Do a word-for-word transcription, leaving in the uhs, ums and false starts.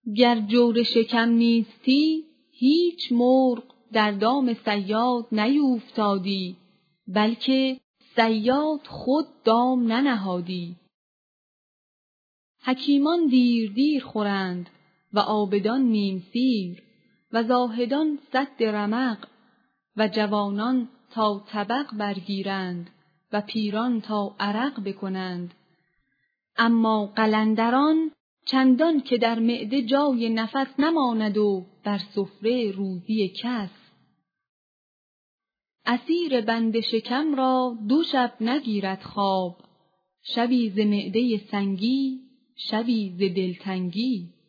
گر جور شکم نیستی هیچ مرغ در دام صیاد نیوفتادی، بلکه صیاد خود دام ننهادی. حکیمان دیر دیر خورند و عابدان نیم سیر، و زاهدان سد رمق، و جوانان تا طبق برگیرند و پیران تا عرق بکنند. اما قلندران چندان که در معده جای نفس نماند و بر سفره روزی کس. اسیر بند شکم را دو شب نگیرد خواب، شبی ز معده سنگی، شبی ز دلتنگی.